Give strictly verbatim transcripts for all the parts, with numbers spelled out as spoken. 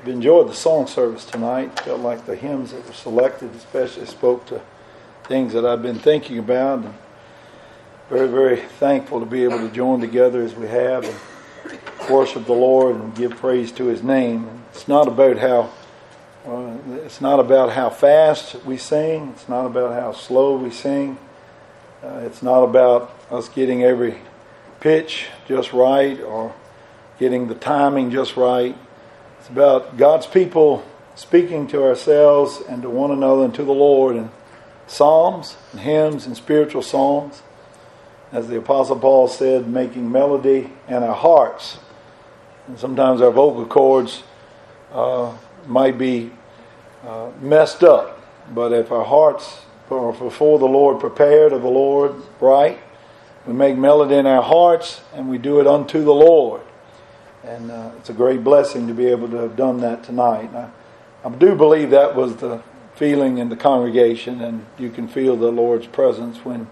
enjoyed the song service tonight. Felt like the hymns that were selected especially spoke to things that I've been thinking about. And very, very thankful to be able to join together as we have and worship the Lord and give praise to His name. It's not about how uh, it's not about how fast we sing. It's not about how slow we sing. Uh, it's not about us getting every pitch just right or getting the timing just right. It's about God's people speaking to ourselves and to one another and to the Lord in psalms and hymns and spiritual songs. As the Apostle Paul said, making melody in our hearts. And sometimes our vocal cords uh, might be uh, messed up. But if our hearts are before the Lord prepared of the Lord right, we make melody in our hearts and we do it unto the Lord. And uh, it's a great blessing to be able to have done that tonight. I, I do believe that was the feeling in the congregation, and you can feel the Lord's presence when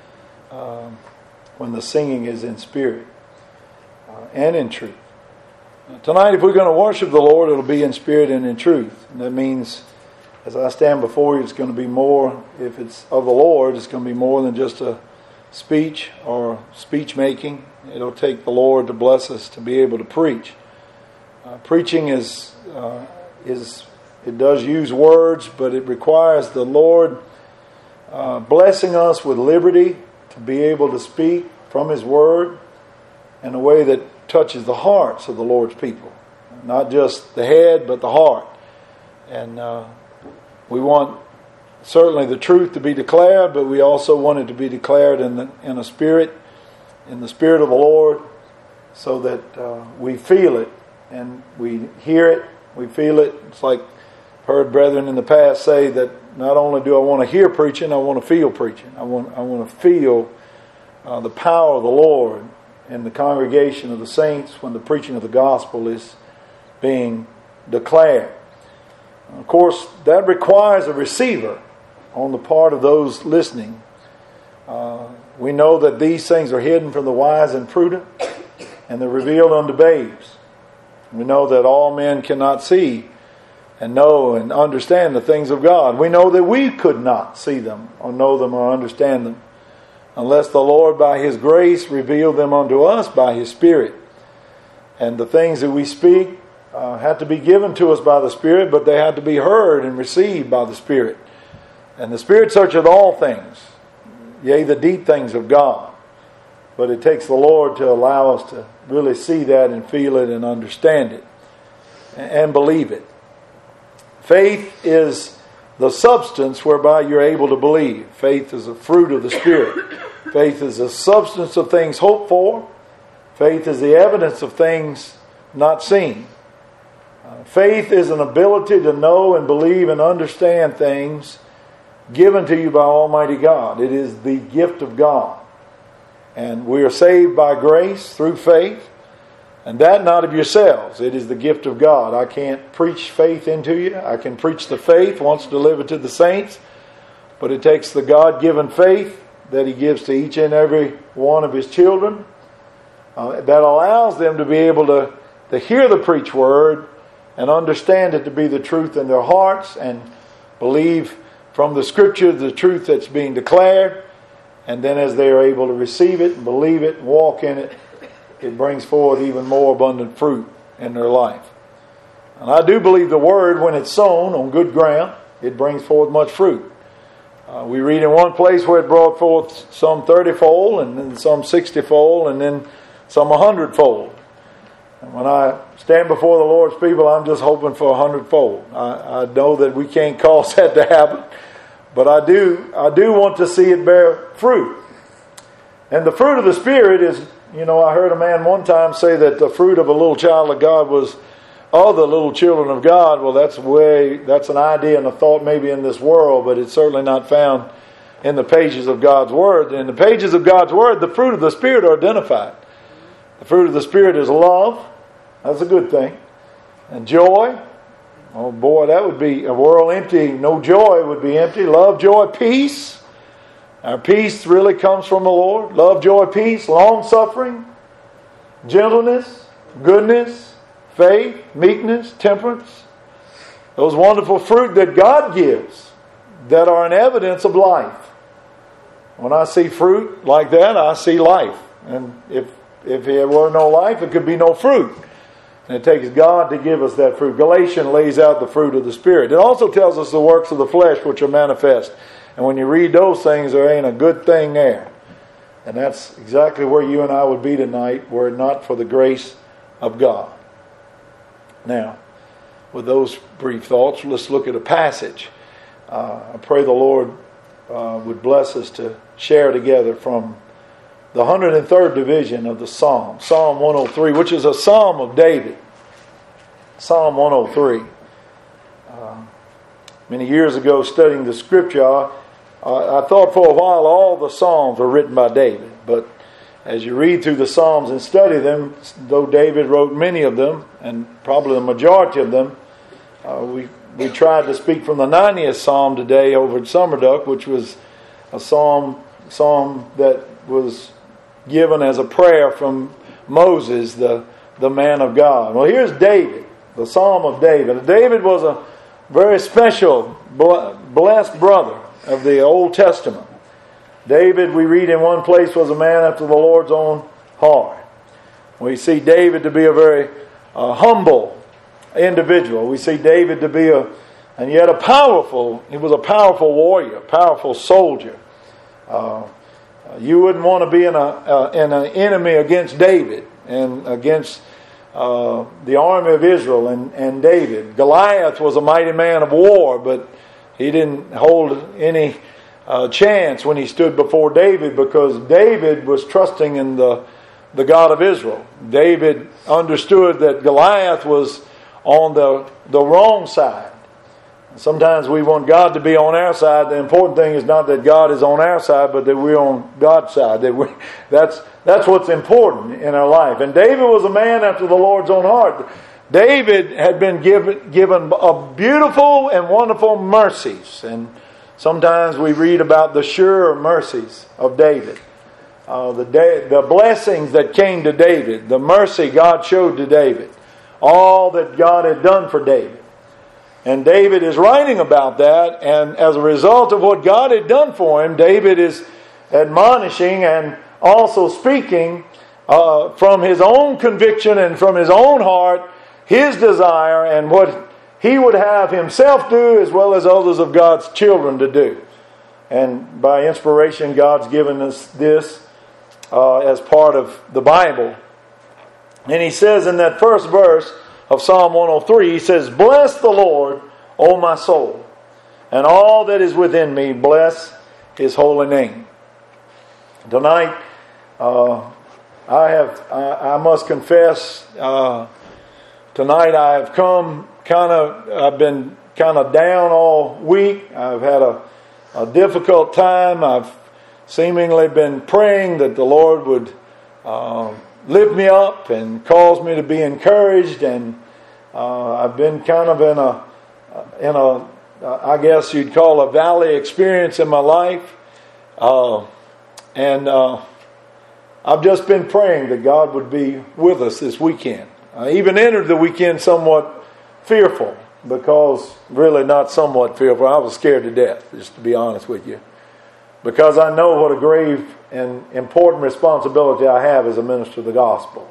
uh, when the singing is in spirit uh, and in truth. Uh, tonight, if we're going to worship the Lord, it'll be in spirit and in truth. And that means, as I stand before you, it's going to be more, if it's of the Lord, it's going to be more than just a speech or speech making. It'll take the Lord to bless us to be able to preach. Uh, preaching is uh, is it does use words, but it requires the Lord uh, blessing us with liberty to be able to speak from His Word in a way that touches the hearts of the Lord's people, not just the head, but the heart. And uh, we want certainly the truth to be declared, but we also want it to be declared in the, in a spirit, in the Spirit of the Lord, so that uh, we feel it and we hear it, we feel it. It's like I've heard brethren in the past say that not only do I want to hear preaching, I want to feel preaching. I want I want to feel uh, the power of the Lord in the congregation of the saints when the preaching of the gospel is being declared. Of course, that requires a receiver on the part of those listening. Uh, we know that these things are hidden from the wise and prudent, and they're revealed unto babes. We know that all men cannot see and know and understand the things of God. We know that we could not see them or know them or understand them unless the Lord by His grace revealed them unto us by His Spirit. And the things that we speak uh, had to be given to us by the Spirit, but they had to be heard and received by the Spirit. And the Spirit searcheth all things, yea, the deep things of God. But it takes the Lord to allow us to really see that and feel it and understand it and believe it. Faith is the substance whereby you're able to believe. Faith is a fruit of the Spirit. Faith is the substance of things hoped for. Faith is the evidence of things not seen. Uh, faith is an ability to know and believe and understand things given to you by Almighty God. It is the gift of God. And we are saved by grace through faith. And that not of yourselves. It is the gift of God. I can't preach faith into you. I can preach the faith once delivered to the saints. But it takes the God-given faith that He gives to each and every one of His children uh, that allows them to be able to, to hear the preached word and understand it to be the truth in their hearts and believe from the Scripture the truth that's being declared. And then as they are able to receive it and believe it and walk in it, it brings forth even more abundant fruit in their life. And I do believe the Word, when it's sown on good ground, it brings forth much fruit. Uh, we read in one place where it brought forth some thirty-fold, and then some sixty-fold, and then some a hundred-fold. And when I stand before the Lord's people, I'm just hoping for a hundredfold. I, I know that we can't cause that to happen, but I do, I do want to see it bear fruit. And the fruit of the Spirit is, you know, I heard a man one time say that the fruit of a little child of God was other little children of God. Well, that's way that's an idea and a thought maybe in this world, but it's certainly not found in the pages of God's Word. In the pages of God's Word, the fruit of the Spirit are identified. The fruit of the Spirit is love. That's a good thing. And joy. Oh boy, that would be a world empty. No joy would be empty. Love, joy, peace. Our peace really comes from the Lord. Love, joy, peace, long-suffering, gentleness, goodness, faith, meekness, temperance. Those wonderful fruit that God gives that are an evidence of life. When I see fruit like that, I see life. And if, if there were no life, it could be no fruit. And it takes God to give us that fruit. Galatians lays out the fruit of the Spirit. It also tells us the works of the flesh which are manifest. And when you read those things, there ain't a good thing there. And that's exactly where you and I would be tonight were it not for the grace of God. Now, with those brief thoughts, let's look at a passage. Uh, I pray the Lord uh, would bless us to share together from the one hundred third division of the Psalm, Psalm one oh three, which is a Psalm of David. Psalm one oh three. Uh, many years ago, studying the Scripture, I, I thought for a while all the Psalms were written by David. But as you read through the Psalms and study them, though David wrote many of them, and probably the majority of them, uh, we we tried to speak from the ninetieth Psalm today over at Summerduck, which was a psalm psalm that was given as a prayer from Moses, the, the man of God. Well, here's David, the Psalm of David. David was a very special, blessed brother of the Old Testament. David, we read in one place, was a man after the Lord's own heart. We see David to be a very uh, humble individual. We see David to be a, and yet a powerful, he was a powerful warrior, powerful soldier. Uh, you wouldn't want to be in a uh, in an enemy against David and against uh, the army of Israel and, and David. Goliath was a mighty man of war, but he didn't hold any uh, chance when he stood before David, because David was trusting in the the God of Israel. David understood that Goliath was on the the wrong side. Sometimes we want God to be on our side. The important thing is not that God is on our side, but that we're on God's side. That we, that's that's what's important in our life. And David was a man after the Lord's own heart. David had been given given a beautiful and wonderful mercies. And sometimes we read about the sure mercies of David. Uh, the day, the blessings that came to David, the mercy God showed to David, all that God had done for David. And David is writing about that, and as a result of what God had done for him, David is admonishing and also speaking uh, from his own conviction and from his own heart, his desire and what he would have himself do as well as others of God's children to do. And by inspiration, God's given us this uh, as part of the Bible. And he says in that first verse of Psalm one oh three, he says, "Bless the Lord, O my soul, and all that is within me, bless His holy name." Tonight, uh, I have, I, I must confess, uh, tonight I have come kind of, I've been kind of down all week. I've had a, a difficult time. I've seemingly been praying that the Lord would uh, lift me up and cause me to be encouraged, and uh, I've been kind of in a in a I guess you'd call a valley experience in my life, uh, and uh, I've just been praying that God would be with us this weekend. I even entered the weekend somewhat fearful, because really not somewhat fearful. I was scared to death, just to be honest with you, because I know what a grave and important responsibility I have as a minister of the gospel.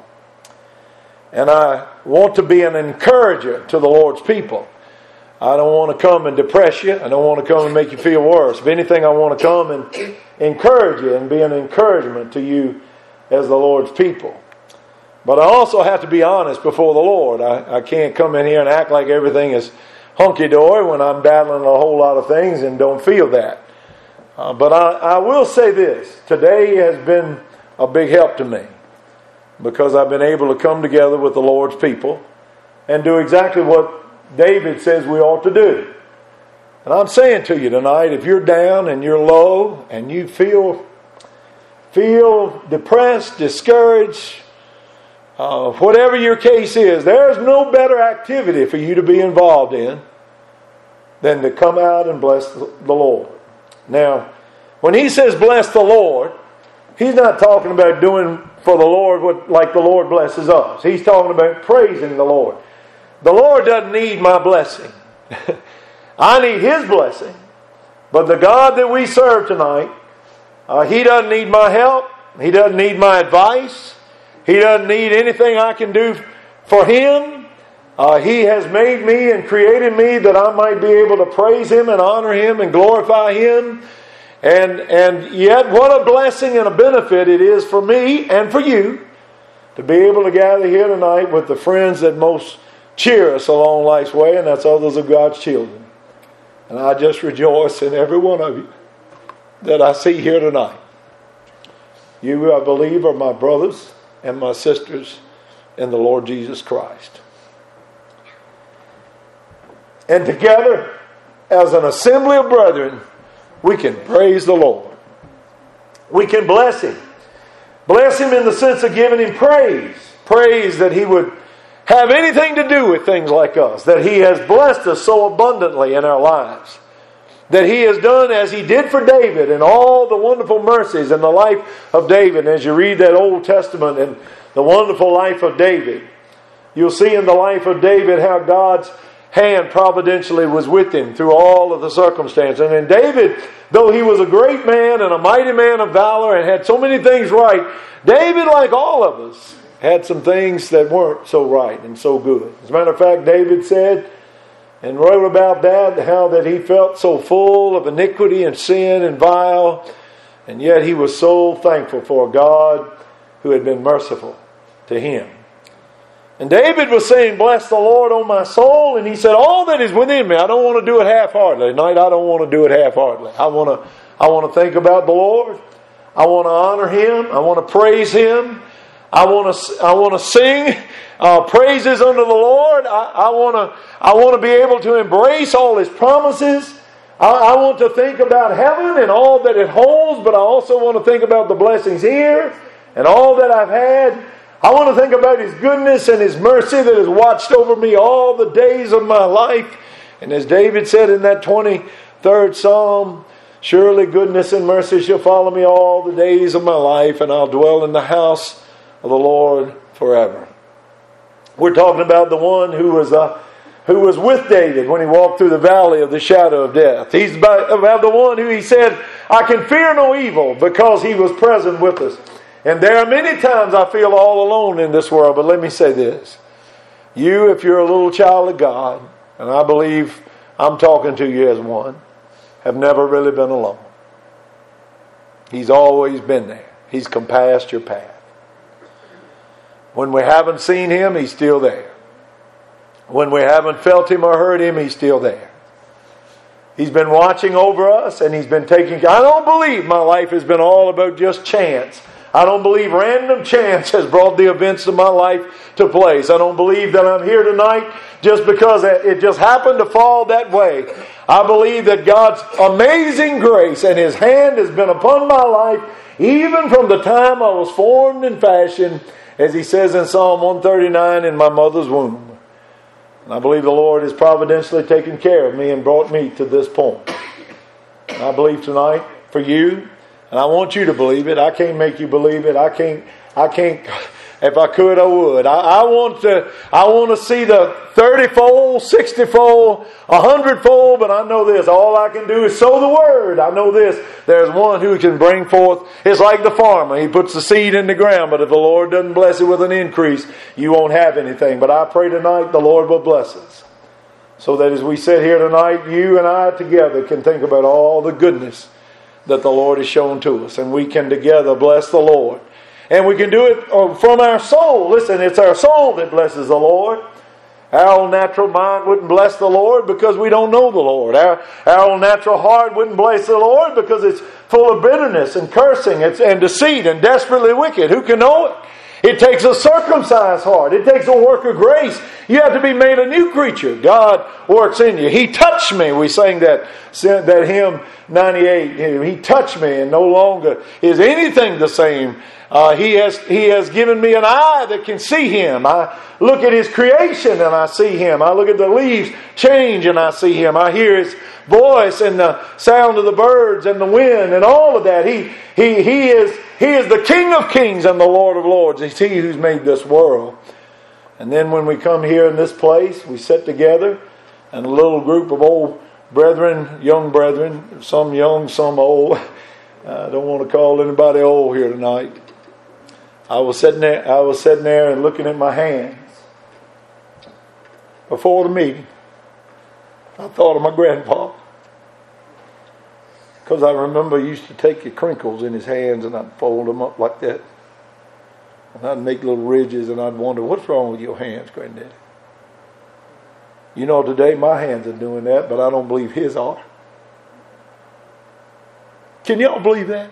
And I want to be an encourager to the Lord's people. I don't want to come and depress you. I don't want to come and make you feel worse. If anything, I want to come and encourage you and be an encouragement to you as the Lord's people. But I also have to be honest before the Lord. I, I can't come in here and act like everything is hunky-dory when I'm battling a whole lot of things and don't feel that. Uh, but I, I will say this. Today has been a big help to me, because I've been able to come together with the Lord's people and do exactly what David says we ought to do. And I'm saying to you tonight, if you're down and you're low and you feel feel depressed, discouraged, uh, whatever your case is, there's no better activity for you to be involved in than to come out and bless the Lord. Now, when he says bless the Lord, he's not talking about doing for the Lord what like the Lord blesses us. He's talking about praising the Lord. The Lord doesn't need my blessing. I need His blessing. But the God that we serve tonight, uh, He doesn't need my help. He doesn't need my advice. He doesn't need anything I can do for Him. Uh, he has made me and created me that I might be able to praise Him and honor Him and glorify Him. And, and yet what a blessing and a benefit it is for me and for you to be able to gather here tonight with the friends that most cheer us along life's way, and that's others of God's children. And I just rejoice in every one of you that I see here tonight. You, I believe, are my brothers and my sisters in the Lord Jesus Christ. And together, as an assembly of brethren, we can praise the Lord. We can bless Him. Bless Him in the sense of giving Him praise. Praise that He would have anything to do with things like us. That He has blessed us so abundantly in our lives. That He has done as He did for David and all the wonderful mercies in the life of David. As you read that Old Testament and the wonderful life of David, you'll see in the life of David how God's hand providentially was with him through all of the circumstances. And then David, though he was a great man and a mighty man of valor and had so many things right, David, like all of us, had some things that weren't so right and so good. As a matter of fact, David said and wrote about that, how that he felt so full of iniquity and sin and vile, and yet he was so thankful for a God who had been merciful to him. And David was saying, bless the Lord, O my soul. And he said, all that is within me, I don't want to do it half-heartedly. Tonight, I don't want to do it half-heartedly. I want to, I want to think about the Lord. I want to honor Him. I want to praise Him. I want to, I want to sing uh, praises unto the Lord. I, I want to, I want to be able to embrace all His promises. I, I want to think about heaven and all that it holds, but I also want to think about the blessings here and all that I've had. I want to think about His goodness and His mercy that has watched over me all the days of my life. And as David said in that twenty-third Psalm, surely goodness and mercy shall follow me all the days of my life, and I'll dwell in the house of the Lord forever. We're talking about the one who was uh, who was with David when he walked through the valley of the shadow of death. He's about, about the one who he said, I can fear no evil, because He was present with us. And there are many times I feel all alone in this world, but let me say this. You, if you're a little child of God, and I believe I'm talking to you as one, have never really been alone. He's always been there. He's compassed your path. When we haven't seen Him, He's still there. When we haven't felt Him or heard Him, He's still there. He's been watching over us, and He's been taking... I don't believe my life has been all about just chance. I don't believe random chance has brought the events of my life to place. I don't believe that I'm here tonight just because it just happened to fall that way. I believe that God's amazing grace and His hand has been upon my life even from the time I was formed and fashioned, as He says in Psalm one thirty-nine, in my mother's womb. And I believe the Lord has providentially taken care of me and brought me to this point. And I believe tonight for you, and I want you to believe it. I can't make you believe it. I can't, I can't, if I could, I would. I, I want to, I want to see the thirty-fold, sixty-fold, a hundred-fold, but I know this. All I can do is sow the word. I know this. There's one who can bring forth. It's like the farmer. He puts the seed in the ground, but if the Lord doesn't bless it with an increase, you won't have anything. But I pray tonight the Lord will bless us, so that as we sit here tonight, you and I together can think about all the goodness that the Lord has shown to us. And we can together bless the Lord. And we can do it from our soul. Listen, it's our soul that blesses the Lord. Our own natural mind wouldn't bless the Lord because we don't know the Lord. Our, our own natural heart wouldn't bless the Lord because it's full of bitterness and cursing and deceit and desperately wicked. Who can know it? It takes a circumcised heart. It takes a work of grace. You have to be made a new creature. God works in you. He touched me. We sang that, that hymn ninety-eight. He touched me, and no longer is anything the same. Uh, he has He has given me an eye that can see Him. I look at His creation and I see Him. I look at the leaves change and I see Him. I hear His voice and the sound of the birds and the wind and all of that. He He He is He is the King of Kings and the Lord of Lords. It's He who's made this world. And then when we come here in this place, we sit together, and a little group of old brethren, young brethren, some young, some old. I don't want to call anybody old here tonight. I was sitting there, I was sitting there and looking at my hands before the meeting. I thought of my grandpa. Because I remember he used to take the crinkles in his hands and I'd fold them up like that. And I'd make little ridges and I'd wonder, what's wrong with your hands, Granddaddy? You know, today my hands are doing that, but I don't believe his are. Can y'all believe that?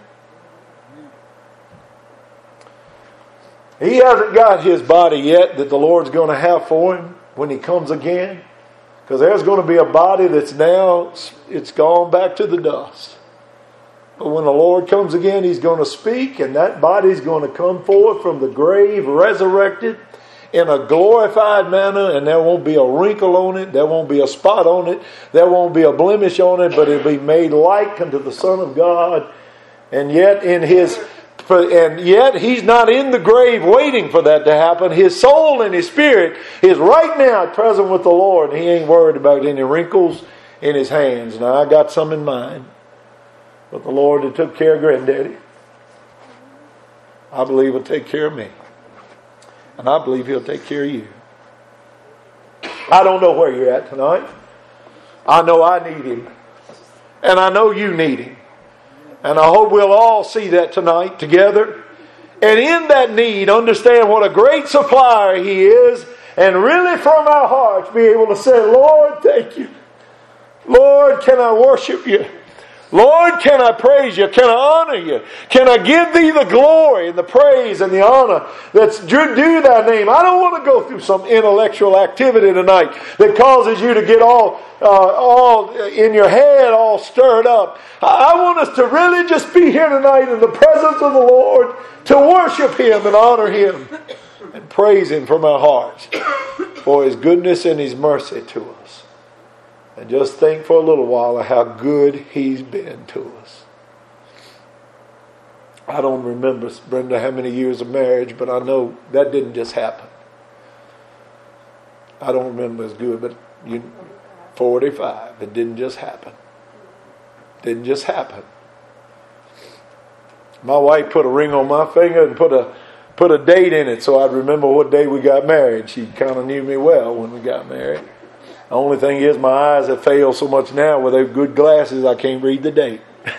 He hasn't got his body yet that the Lord's going to have for him when he comes again. Because there's going to be a body that's now, it's gone back to the dust. But when the Lord comes again, he's going to speak, and that body's going to come forth from the grave, resurrected in a glorified manner, and there won't be a wrinkle on it, there won't be a spot on it, there won't be a blemish on it, but it'll be made like unto the Son of God. And yet in his and yet he's not in the grave waiting for that to happen. His soul and his spirit is right now present with the Lord, and he ain't worried about any wrinkles in his hands. Now I got some in mind, but the Lord that took care of Granddaddy, I believe he'll take care of me. And I believe he'll take care of you. I don't know where you're at tonight. I know I need him. And I know you need him. And I hope we'll all see that tonight together. And in that need, understand what a great supplier he is. And really from our hearts be able to say, Lord, thank you. Lord, can I worship you? Lord, can I praise you? Can I honor you? Can I give thee the glory and the praise and the honor that's due thy name? I don't want to go through some intellectual activity tonight that causes you to get all uh, all in your head, all stirred up. I want us to really just be here tonight in the presence of the Lord to worship him and honor him and praise him from our hearts for his goodness and his mercy to us. And just think for a little while of how good he's been to us. I don't remember, Brenda, how many years of marriage, but I know that didn't just happen. I don't remember as good, but you, forty-five, it didn't just happen. Didn't just happen. My wife put a ring on my finger and put a put a date in it so I'd remember what day we got married. She kind of knew me well when we got married. The only thing is my eyes have failed so much now with those good glasses I can't read the date.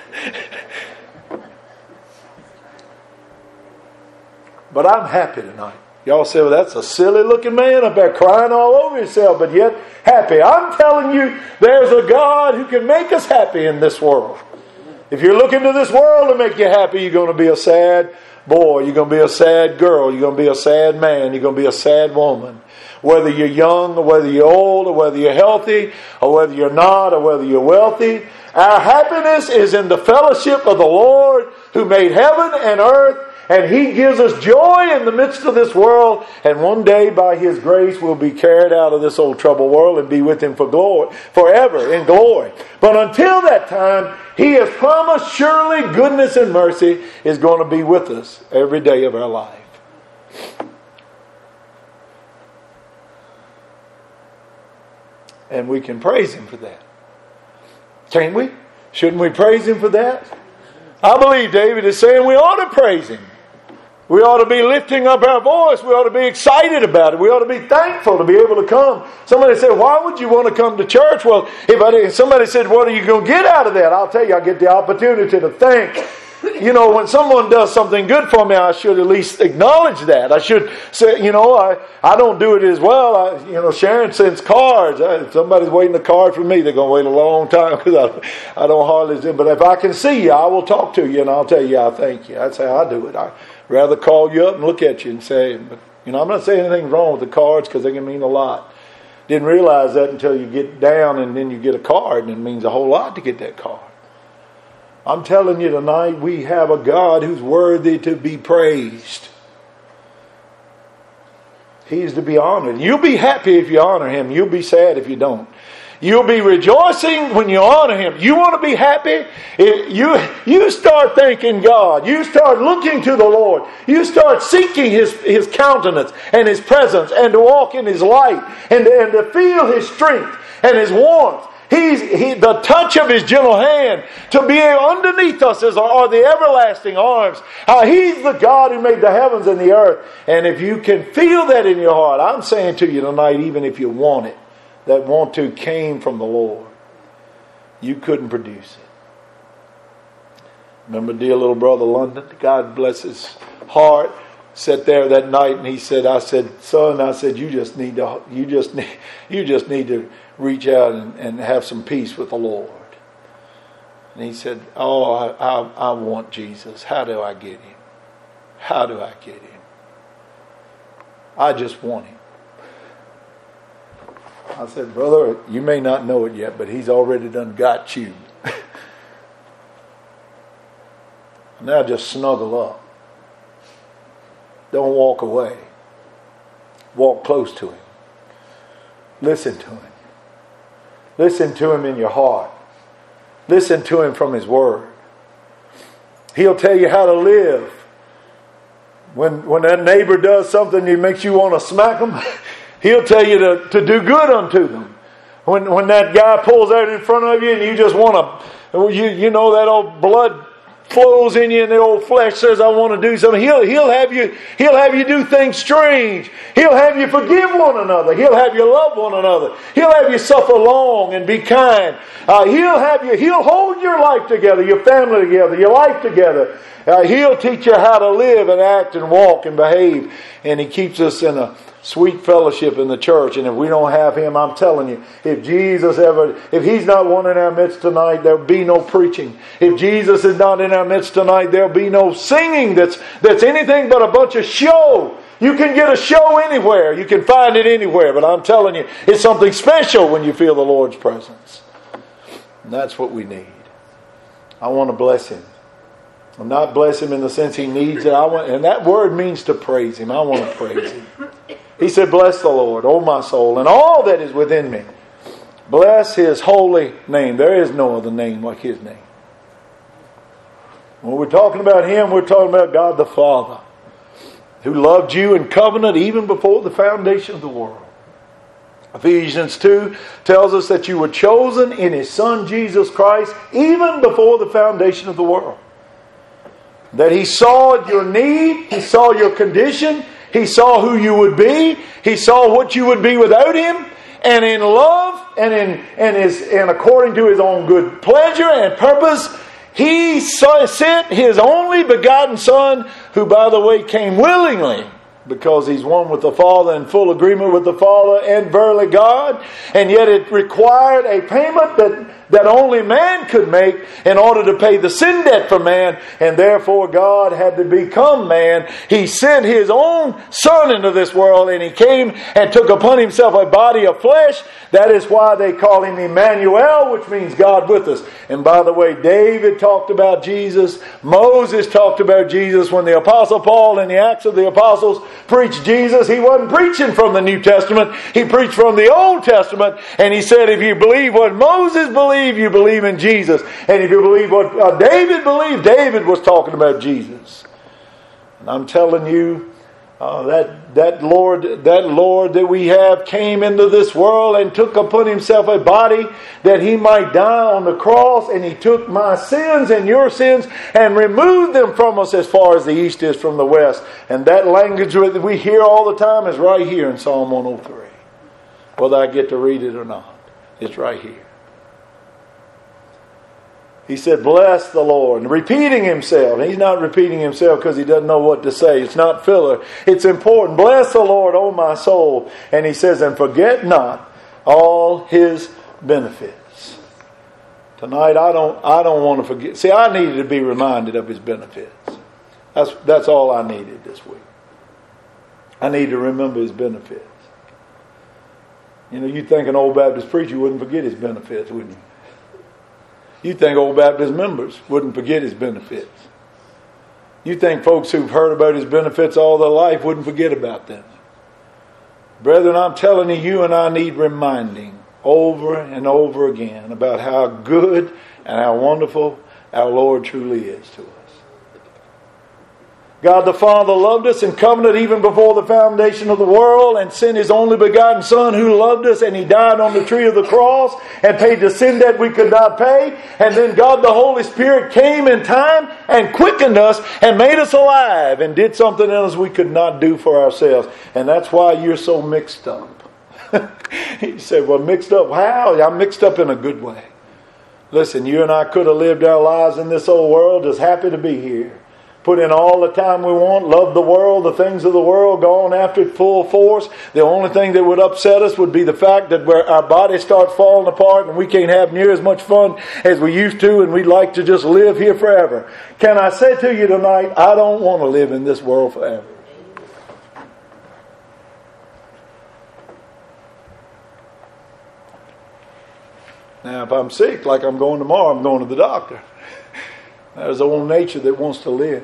But I'm happy tonight. Y'all say, well, that's a silly looking man up there crying all over himself, but yet happy. I'm telling you, there's a God who can make us happy in this world. If you're looking to this world to make you happy, you're going to be a sad boy. You're going to be a sad girl. You're going to be a sad man. You're going to be a sad woman. Whether you're young or whether you're old or whether you're healthy or whether you're not or whether you're wealthy. Our happiness is in the fellowship of the Lord who made heaven and earth, and he gives us joy in the midst of this world, and one day by his grace we'll be carried out of this old troubled world and be with him for glory, forever in glory. But until that time, he has promised surely goodness and mercy is going to be with us every day of our life. And we can praise him for that. Can't we? Shouldn't we praise him for that? I believe David is saying we ought to praise him. We ought to be lifting up our voice. We ought to be excited about it. We ought to be thankful to be able to come. Somebody said, why would you want to come to church? Well, if I, somebody said, what are you going to get out of that? I'll tell you, I get the opportunity to thank. You know, when someone does something good for me, I should at least acknowledge that. I should say, you know, I, I don't do it as well. I, you know, Sharon sends cards. If somebody's waiting a card for me, they're going to wait a long time because I, I don't hardly do. But if I can see you, I will talk to you and I'll tell you I thank you. That's how I do it. I'd rather call you up and look at you and say, but, you know, I'm not saying anything wrong with the cards because they can mean a lot. Didn't realize that until you get down and then you get a card, and it means a whole lot to get that card. I'm telling you tonight, we have a God who's worthy to be praised. He's to be honored. You'll be happy if you honor him. You'll be sad if you don't. You'll be rejoicing when you honor him. You want to be happy? You, you start thanking God. You start looking to the Lord. You start seeking his, his countenance and his presence and to walk in his light and, and to feel his strength and His warmth. He's he, the touch of His gentle hand to be underneath us is, are the everlasting arms. Uh, he's the God who made the heavens and the earth. And if you can feel that in your heart, I'm saying to you tonight, even if you want it, that want to came from the Lord, you couldn't produce it. Remember dear little brother London, God bless his heart, sat there that night and he said, I said, son, I said, you just need to, you just need, you just need to reach out and, and have some peace with the Lord. And he said, oh, I, I, I want Jesus. How do I get Him? How do I get Him? I just want Him. I said, brother, you may not know it yet, but He's already done got you. Now just snuggle up. Don't walk away. Walk close to Him. Listen to Him. Listen to Him in your heart. Listen to Him from His Word. He'll tell you how to live. When, when that neighbor does something that makes you want to smack them, He'll tell you to, to do good unto them. When, when that guy pulls out in front of you and you just want to, you, you know that old blood flows in you and the old flesh says, I want to do something. He'll, he'll have you, he'll have you do things strange. He'll have you forgive one another. He'll have you love one another. He'll have you suffer long and be kind. Uh, he'll have you, He'll hold your life together, your family together, your life together. Uh, he'll teach you how to live and act and walk and behave. And He keeps us in a sweet fellowship in the church. And if we don't have Him, I'm telling you, if Jesus ever, if He's not one in our midst tonight, there'll be no preaching. If Jesus is not in our midst tonight, there'll be no singing that's, that's anything but a bunch of show. You can get a show anywhere. You can find it anywhere. But I'm telling you, it's something special when you feel the Lord's presence. And that's what we need. I want to bless Him. I'm not bless Him in the sense He needs it. I want, and that word means to praise Him. I want to praise Him. He said, bless the Lord, O my soul, and all that is within me. Bless His holy name. There is no other name like His name. When we're talking about Him, we're talking about God the Father, who loved you in covenant even before the foundation of the world. Ephesians two tells us that you were chosen in His Son Jesus Christ even before the foundation of the world. That He saw your need, He saw your condition, He saw who you would be, He saw what you would be without Him, and in love and in and his and according to His own good pleasure and purpose, He sent His only begotten Son, who by the way came willingly, because He's one with the Father, in full agreement with the Father, and verily God. And yet it required a payment that, that only man could make in order to pay the sin debt for man. And therefore God had to become man. He sent His own Son into this world, and He came and took upon Himself a body of flesh. That is why they call Him Emmanuel, which means God with us. And by the way, David talked about Jesus. Moses talked about Jesus. When the Apostle Paul in the Acts of the Apostles preached Jesus, he wasn't preaching from the New Testament. He preached from the Old Testament. And he said, if you believe what Moses believed, you believe in Jesus. And if you believe what uh, David believed, David was talking about Jesus. And I'm telling you, uh, that that Lord, that Lord that we have came into this world and took upon Himself a body that He might die on the cross. And He took my sins and your sins and removed them from us as far as the east is from the west. And that language that we hear all the time is right here in Psalm one oh three. Whether I get to read it or not, it's right here. He said, bless the Lord. And repeating himself. He's not repeating himself because he doesn't know what to say. It's not filler. It's important. Bless the Lord, O my soul. And he says, and forget not all His benefits. Tonight, I don't I don't want to forget. See, I needed to be reminded of His benefits. That's, that's all I needed this week. I need to remember His benefits. You know, you'd think an old Baptist preacher wouldn't forget his benefits, wouldn't you? You'd think old Baptist members wouldn't forget His benefits. You'd think folks who've heard about His benefits all their life wouldn't forget about them. Brethren, I'm telling you, you and I need reminding over and over again about how good and how wonderful our Lord truly is to us. God the Father loved us in covenant even before the foundation of the world and sent His only begotten Son who loved us, and He died on the tree of the cross and paid the sin debt we could not pay. And then God the Holy Spirit came in time and quickened us and made us alive and did something else we could not do for ourselves. And that's why you're so mixed up. He said, well, mixed up how? I'm mixed up in a good way. Listen, you and I could have lived our lives in this old world just happy to be here. Put in all the time we want, love the world, the things of the world, go on after it full force. The only thing that would upset us would be the fact that where our bodies start falling apart and we can't have near as much fun as we used to, and we'd like to just live here forever. Can I say to you tonight, I don't want to live in this world forever. Now, if I'm sick, like I'm going tomorrow, I'm going to the doctor. There's old nature that wants to live.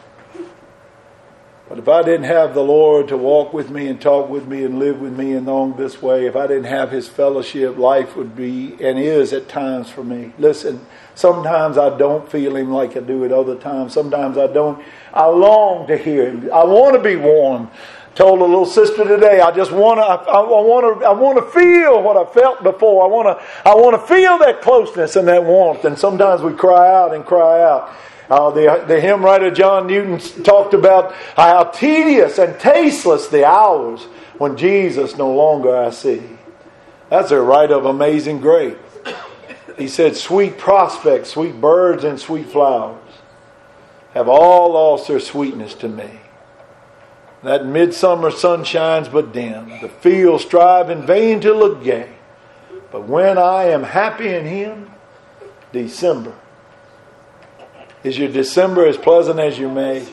But if I didn't have the Lord to walk with me and talk with me and live with me along this way, if I didn't have His fellowship, life would be and is at times for me. Listen, sometimes I don't feel Him like I do at other times. Sometimes I don't. I long to hear Him. I want to be warm. Told a little sister today, I just want to, I, I want to, I want to feel what I felt before. I want to, I want to feel that closeness and that warmth. And sometimes we cry out and cry out. Uh, the, the hymn writer John Newton talked about how tedious and tasteless the hours when Jesus no longer I see. That's a rite of amazing grace. He said, sweet prospects, sweet birds and sweet flowers have all lost their sweetness to me. That midsummer sun shines but dim. The fields strive in vain to look gay. But when I am happy in Him, December. Is your December as pleasant as your May?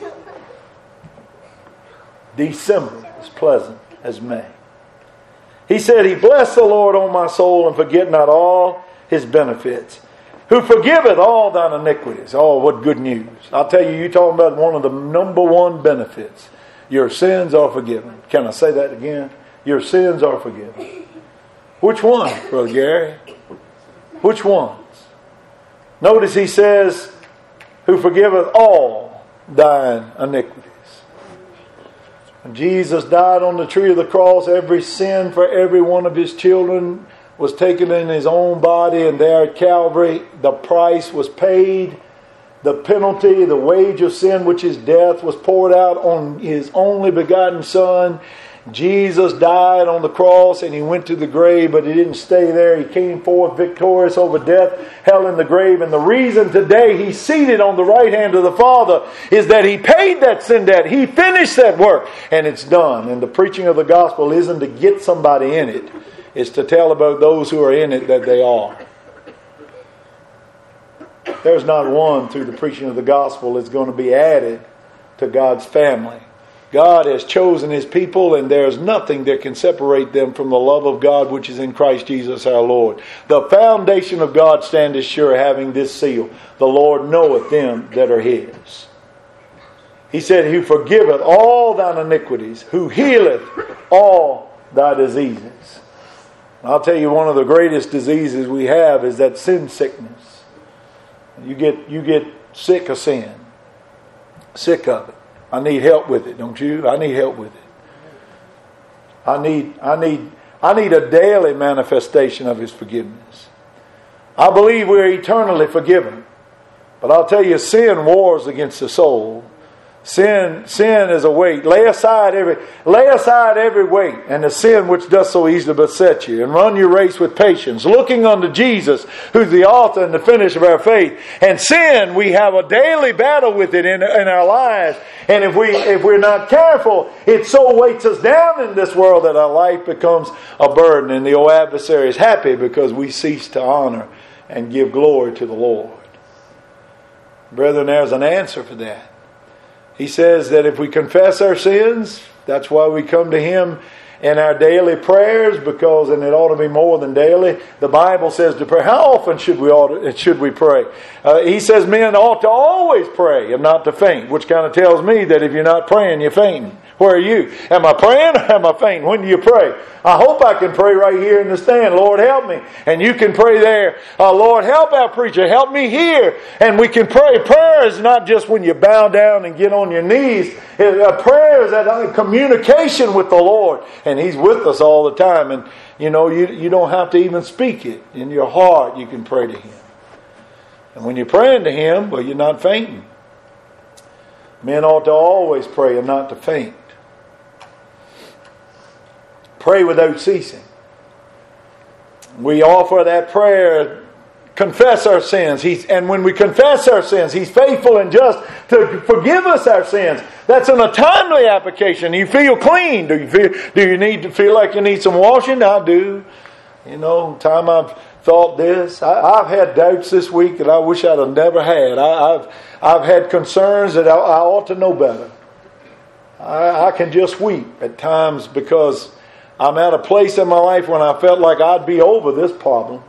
December is pleasant as May. He said, He bless the Lord, O my soul, and forget not all His benefits, who forgiveth all thine iniquities. Oh, what good news. I'll tell you, you're talking about one of the number one benefits. Your sins are forgiven. Can I say that again? Your sins are forgiven. Which one, Brother Gary? Which ones? Notice he says, who forgiveth all thine iniquities. When Jesus died on the tree of the cross, every sin for every one of His children was taken in His own body, and there at Calvary the price was paid. The penalty, the wage of sin, which is death, was poured out on His only begotten Son. Jesus died on the cross and He went to the grave, but He didn't stay there. He came forth victorious over death, hell, and the grave. And the reason today He's seated on the right hand of the Father is that He paid that sin debt. He finished that work and it's done. And the preaching of the gospel isn't to get somebody in it. It's to tell about those who are in it that they are. There's not one through the preaching of the gospel that's going to be added to God's family. God has chosen His people, and there's nothing that can separate them from the love of God which is in Christ Jesus our Lord. The foundation of God standeth sure, having this seal: the Lord knoweth them that are His. He said, who forgiveth all thine iniquities, who healeth all thy diseases. I'll tell you, one of the greatest diseases we have is that sin sickness. You get you get sick of sin. Sick of it. I need help with it, don't you? I need help with it. I need I need I need a daily manifestation of His forgiveness. I believe we're eternally forgiven. But I'll tell you, sin wars against the soul. Sin, sin is a weight. Lay aside every, lay aside every weight and the sin which does so easily beset you, and run your race with patience, looking unto Jesus, who's the author and the finisher of our faith. And sin, we have a daily battle with it in, in our lives. And if we, if we're not careful, it so weights us down in this world that our life becomes a burden. And the old adversary is happy because we cease to honor and give glory to the Lord. Brethren, there's an answer for that. He says that if we confess our sins, that's why we come to Him in our daily prayers, because, and it ought to be more than daily, the Bible says to pray. How often should we ought to, should we pray? Uh, he says men ought to always pray and not to faint, which kind of tells me that if you're not praying, you're fainting. Where are you? Am I praying or am I fainting? When do you pray? I hope I can pray right here in the stand. Lord, help me. And you can pray there. Uh, Lord, help our preacher. Help me here. And we can pray. Prayer is not just when you bow down and get on your knees. It, uh, prayer is that uh, communication with the Lord. And He's with us all the time. And, you know, you, you don't have to even speak it. In your heart, you can pray to Him. And when you're praying to Him, well, you're not fainting. Men ought to always pray and not to faint. Pray without ceasing. We offer that prayer, confess our sins. He's, and when we confess our sins, He's faithful and just to forgive us our sins. That's in a timely application. Do you feel clean? Do you feel? Do you need to feel like you need some washing? I do. You know, time I've thought this. I, I've had doubts this week that I wish I'd have never had. I, I've I've had concerns that I, I ought to know better. I, I can just weep at times because I'm at a place in my life when I felt like I'd be over this problem.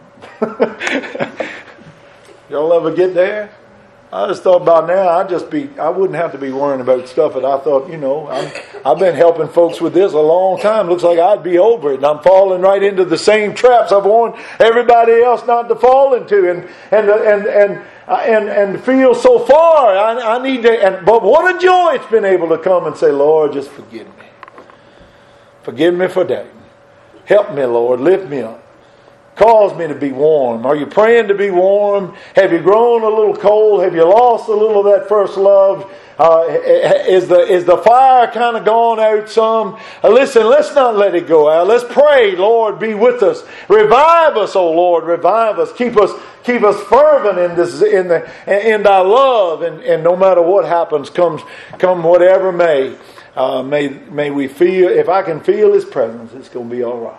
Y'all ever get there? I just thought about now, I'd just be, I wouldn't have to be worrying about stuff that I thought, you know, I'm, I've been helping folks with this a long time. Looks like I'd be over it. And I'm falling right into the same traps I've warned everybody else not to fall into. And, and, and, and, and, and feel so far. I, I need to, and, but what a joy it's been able to come and say, Lord, just forgive me. Forgive me for that. Help me, Lord. Lift me up. Cause me to be warm. Are you praying to be warm? Have you grown a little cold? Have you lost a little of that first love? Uh, is the is the fire kind of gone out some? Uh, listen, let's not let it go out. Let's pray, Lord, be with us. Revive us, oh Lord, revive us. Keep us keep us fervent in this in the in thy love, and, and no matter what happens, comes come whatever may, uh, may may we feel. If I can feel His presence, it's going to be all right.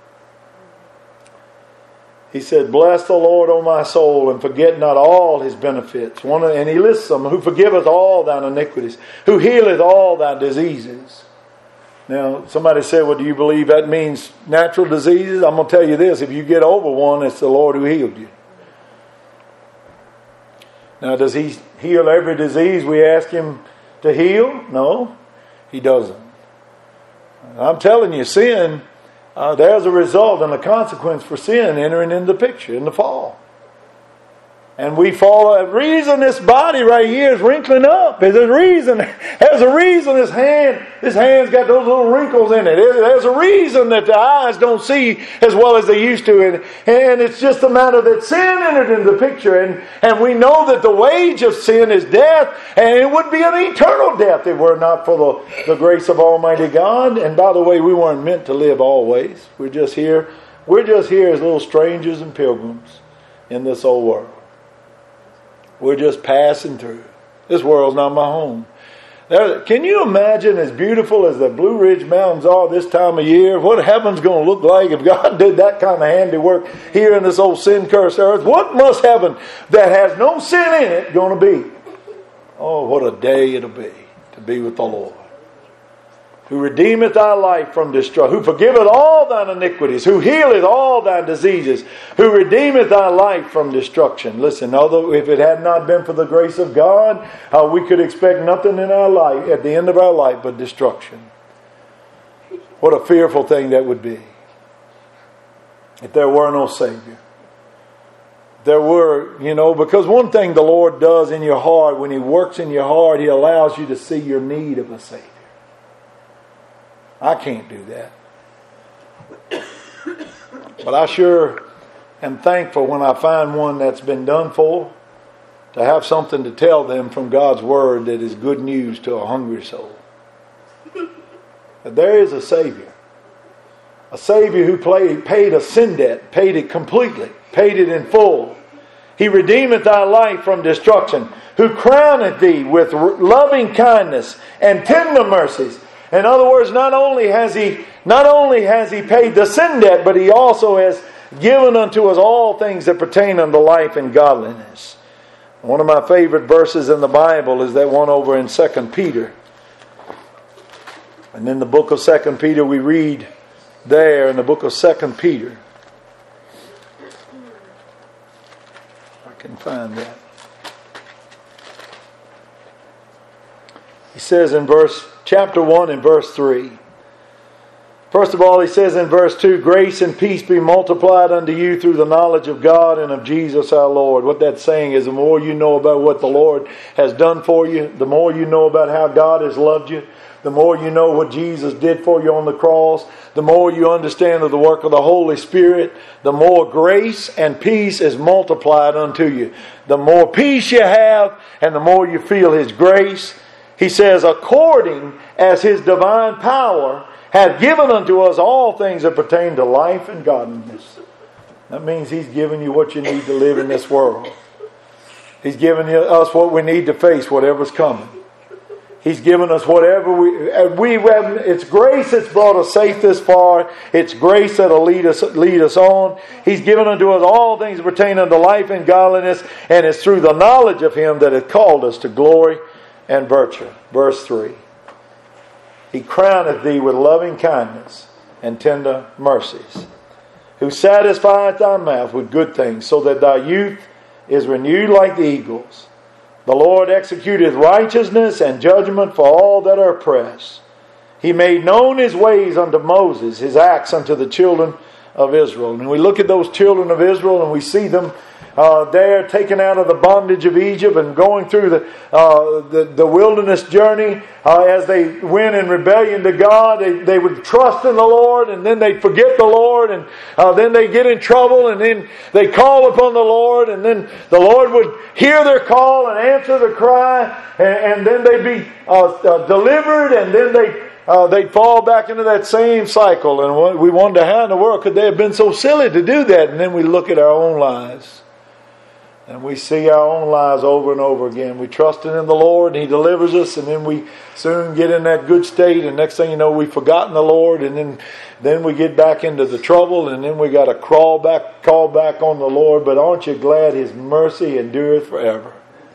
He said, bless the Lord, O my soul, and forget not all His benefits. One of, and he lists them, who forgiveth all thine iniquities, who healeth all thy diseases. Now, somebody said, well, do you believe that means natural diseases? I'm going to tell you this, if you get over one, it's the Lord who healed you. Now, does He heal every disease we ask Him to heal? No, He doesn't. I'm telling you, sin... Uh, there's a result and a consequence for sin entering into the picture in the fall. And we fall. The reason this body right here is wrinkling up. There's a reason. There's a reason this hand, this hand's got those little wrinkles in it. There's a reason that the eyes don't see as well as they used to. And, and it's just a matter that sin entered into the picture. And, and we know that the wage of sin is death. And it would be an eternal death if it were not for the, the grace of Almighty God. And by the way, we weren't meant to live always. We're just here. We're just here as little strangers and pilgrims in this old world. We're just passing through. This world's not my home. There, can you imagine, as beautiful as the Blue Ridge Mountains are this time of year, what heaven's going to look like if God did that kind of handiwork here in this old sin-cursed earth? What must heaven that has no sin in it going to be? Oh, what a day it'll be to be with the Lord. Who redeemeth thy life from destruction, who forgiveth all thine iniquities, who healeth all thy diseases, who redeemeth thy life from destruction. Listen, although if it had not been for the grace of God, uh, we could expect nothing in our life, at the end of our life, but destruction. What a fearful thing that would be if there were no Savior. There were, you know, because one thing the Lord does in your heart, when He works in your heart, He allows you to see your need of a Savior. I can't do that. But I sure am thankful when I find one that's been done for, to have something to tell them from God's Word that is good news to a hungry soul. That there is a Savior. A Savior who played, paid a sin debt, paid it completely, paid it in full. He redeemeth thy life from destruction, who crowneth thee with loving kindness and tender mercies. In other words, not only has he not only has he paid the sin debt, but He also has given unto us all things that pertain unto life and godliness. One of my favorite verses in the Bible is that one over in Second Peter. And in the book of Second Peter, we read there in the book of Second Peter. I can find that. He says in verse chapter one and verse three. First of all, he says in verse two, grace and peace be multiplied unto you through the knowledge of God and of Jesus our Lord. What that's saying is the more you know about what the Lord has done for you, the more you know about how God has loved you, the more you know what Jesus did for you on the cross, the more you understand of the work of the Holy Spirit, the more grace and peace is multiplied unto you. The more peace you have and the more you feel His grace. He says, according as His divine power hath given unto us all things that pertain to life and godliness. That means He's given you what you need to live in this world. He's given us what we need to face whatever's coming. He's given us whatever we... we it's grace that's brought us safe this far. It's grace that'll lead us, lead us on. He's given unto us all things that pertain unto life and godliness, and it's through the knowledge of Him that hath called us to glory and virtue. Verse three. He crowneth thee with loving kindness and tender mercies, who satisfieth thy mouth with good things, so that thy youth is renewed like the eagles. The Lord executeth righteousness and judgment for all that are oppressed. He made known His ways unto Moses, His acts unto the children of Israel. And we look at those children of Israel and we see them Uh, there taken out of the bondage of Egypt and going through the uh, the, the wilderness journey. Uh, as they went in rebellion to God, they, they would trust in the Lord, and then they'd forget the Lord, and uh, then they get in trouble, and then they call upon the Lord, and then the Lord would hear their call and answer the cry, and, and then they'd be uh, uh, delivered, and then they Uh, they'd fall back into that same cycle. And we wonder how in the world could they have been so silly to do that. And then we look at our own lives. And we see our own lives over and over again. We trusted in the Lord and He delivers us. And then we soon get in that good state. And next thing you know, we've forgotten the Lord. And then, then we get back into the trouble. And then we got to crawl back, call back on the Lord. But aren't you glad His mercy endureth forever?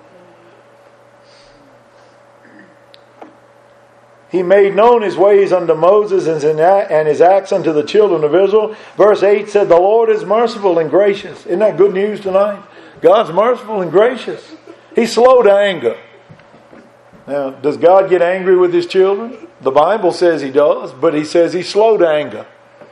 He made known His ways unto Moses and His acts unto the children of Israel. Verse eight said, the Lord is merciful and gracious. Isn't that good news tonight? God's merciful and gracious. He's slow to anger. Now, does God get angry with His children? The Bible says He does, but He says He's slow to anger.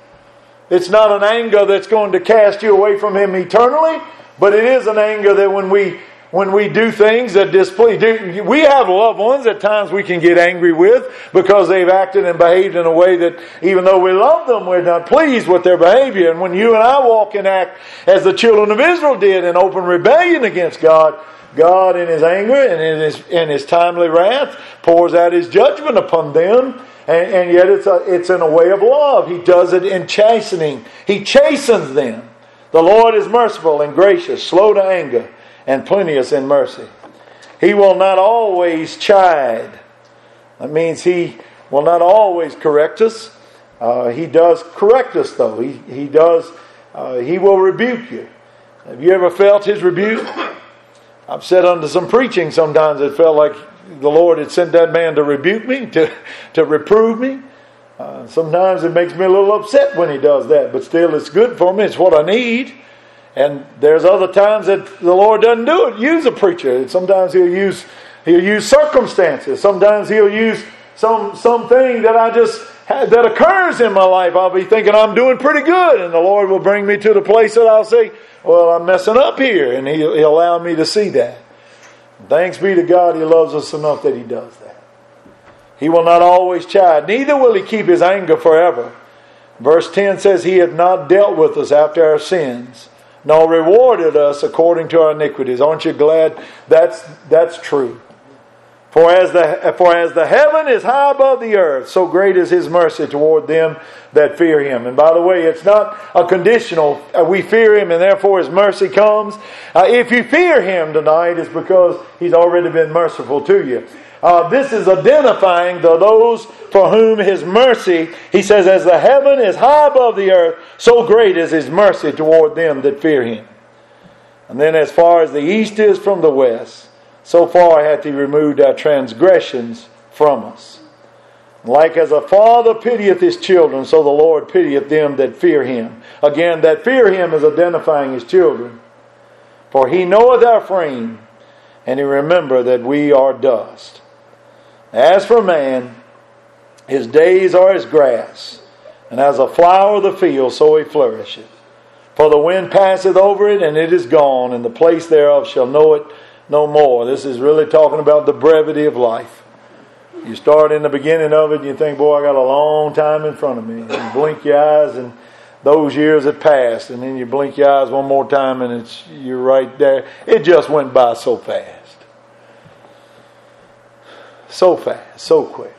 It's not an anger that's going to cast you away from Him eternally, but it is an anger that when we When we do things that displease, we have loved ones at times we can get angry with because they've acted and behaved in a way that even though we love them, we're not pleased with their behavior. And when you and I walk and act as the children of Israel did in open rebellion against God, God in His anger and in His, in His timely wrath pours out His judgment upon them. And, and yet it's, a, it's in a way of love. He does it in chastening. He chastens them. The Lord is merciful and gracious, slow to anger, and plenteous in mercy. He will not always chide. That means He will not always correct us. Uh, he does correct us, though. He He does. Uh, he will rebuke you. Have you ever felt His rebuke? I've sat under some preaching sometimes. It felt like the Lord had sent that man to rebuke me, to to reprove me. Uh, sometimes it makes me a little upset when He does that, but still, it's good for me. It's what I need. And there's other times that the Lord doesn't do it. Use a preacher. Sometimes He'll use He'll use circumstances. Sometimes He'll use some something that I just that occurs in my life. I'll be thinking I'm doing pretty good, and the Lord will bring me to the place that I'll say, "Well, I'm messing up here," and He'll, he'll allow me to see that. Thanks be to God, He loves us enough that He does that. He will not always chide, neither will He keep His anger forever. Verse ten says, He hath not dealt with us after our sins, nor rewarded us according to our iniquities. Aren't you glad that's that's true? For as the for as the heaven is high above the earth, so great is His mercy toward them that fear Him. And by the way, it's not a conditional. Uh, we fear Him, and therefore His mercy comes. Uh, if you fear Him tonight, it's because He's already been merciful to you. Uh, this is identifying the, those for whom His mercy, He says, as the heaven is high above the earth, so great is His mercy toward them that fear Him. And then as far as the east is from the west, so far hath He removed our transgressions from us. Like as a father pitieth his children, so the Lord pitieth them that fear Him. Again, that fear Him is identifying His children. For He knoweth our frame, and He remember that we are dust. As for man, his days are as grass, and as a flower of the field, so he flourisheth. For the wind passeth over it, and it is gone, and the place thereof shall know it no more. This is really talking about the brevity of life. You start in the beginning of it, and you think, boy, I got a long time in front of me. And you blink your eyes, and those years have passed. And then you blink your eyes one more time, and it's you're right there. It just went by so fast. So fast, so quick.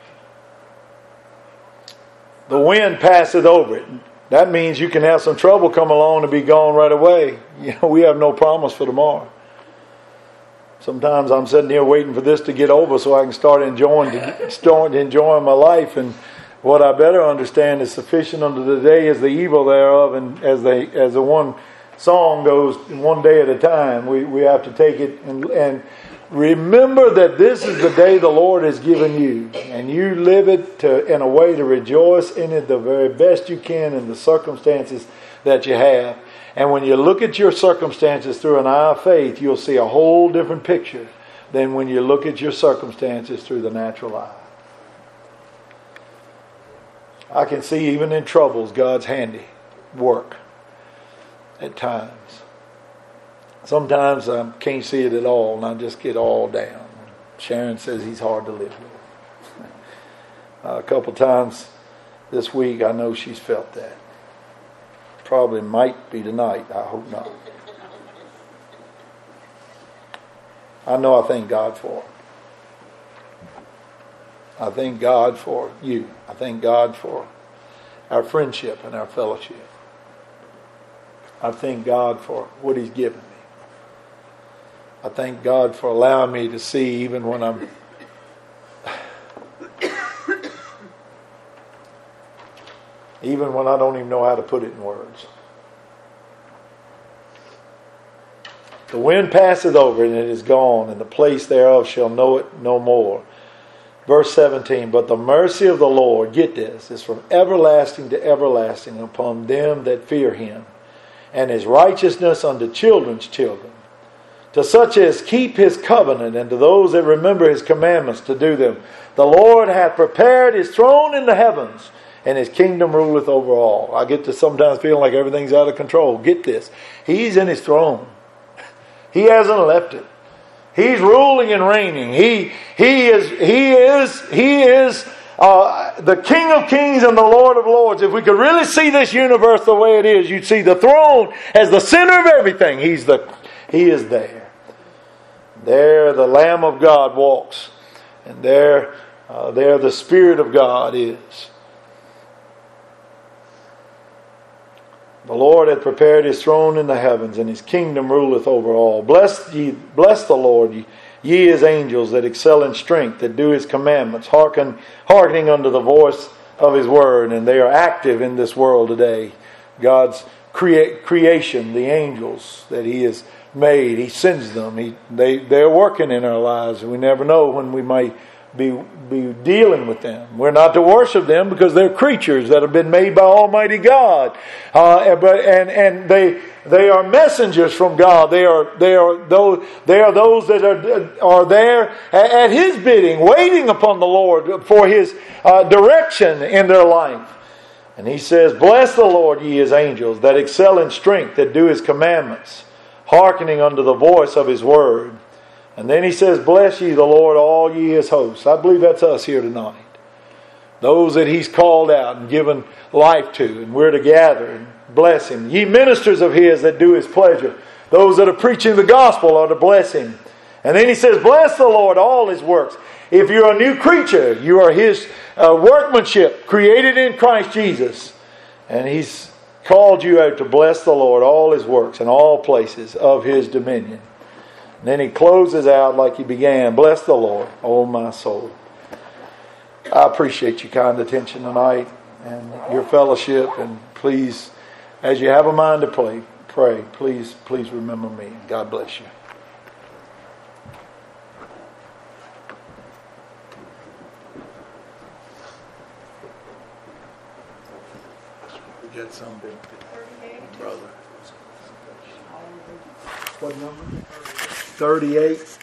The wind passeth over it. That means you can have some trouble come along and be gone right away. You know, we have no promise for tomorrow. Sometimes I'm sitting here waiting for this to get over so I can start enjoying start enjoying my life. And what I better understand is sufficient unto the day is the evil thereof. And as they as the one song goes, one day at a time, we, we have to take it and, and remember that this is the day the Lord has given you, and you live it to, in a way to rejoice in it the very best you can in the circumstances that you have. And when you look at your circumstances through an eye of faith, you'll see a whole different picture than when you look at your circumstances through the natural eye. I can see even in troubles God's handy work at times. Sometimes I can't see it at all, and I just get all down. Sharon says he's hard to live with. Uh, a couple times this week, I know she's felt that. Probably might be tonight. I hope not. I know I thank God for it. I thank God for you. I thank God for our friendship and our fellowship. I thank God for what He's given me. I thank God for allowing me to see even when I'm even when I don't even know how to put it in words. The wind passeth over and it is gone, and the place thereof shall know it no more. Verse seventeen, but the mercy of the Lord, get this, is from everlasting to everlasting upon them that fear Him, and His righteousness unto children's children, to such as keep His covenant, and to those that remember His commandments to do them. The Lord hath prepared His throne in the heavens, and His kingdom ruleth over all. I get to sometimes feeling like everything's out of control. Get this. He's in His throne. He hasn't left it. He's ruling and reigning. He He is He is He is uh, the King of Kings and the Lord of Lords. If we could really see this universe the way it is, you'd see the throne as the center of everything. He's the He is there. There the Lamb of God walks, and there, uh, there the Spirit of God is. The Lord hath prepared His throne in the heavens, and His kingdom ruleth over all. Bless ye, bless the Lord, ye, ye His angels that excel in strength, that do His commandments, hearken, hearkening unto the voice of His word. And they are active in this world today. God's crea- creation, the angels that He has made, He sends them. He, they, they're working in our lives. We never know when we might be, be dealing with them. We're not to worship them because they're creatures that have been made by Almighty God. Uh, but, and and they they are messengers from God. They are they are those they are those that are are there at His bidding, waiting upon the Lord for His uh, direction in their life. And He says, bless the Lord, ye His angels, that excel in strength, that do His commandments, hearkening unto the voice of His word. And then He says, bless ye the Lord, all ye His hosts. I believe that's us here tonight. Those that He's called out and given life to, and we're to gather and bless Him. Ye ministers of His that do His pleasure. Those that are preaching the gospel are to bless Him. And then He says, bless the Lord, all His works. If you're a new creature, you are His uh, workmanship, created in Christ Jesus. And He's called you out to bless the Lord, all His works in all places of His dominion. And then He closes out like He began. Bless the Lord, O my soul. I appreciate your kind attention tonight and your fellowship. And please, as you have a mind to pray, pray. Please, please remember me. God bless you. We got some big brother. What number? thirty-eight.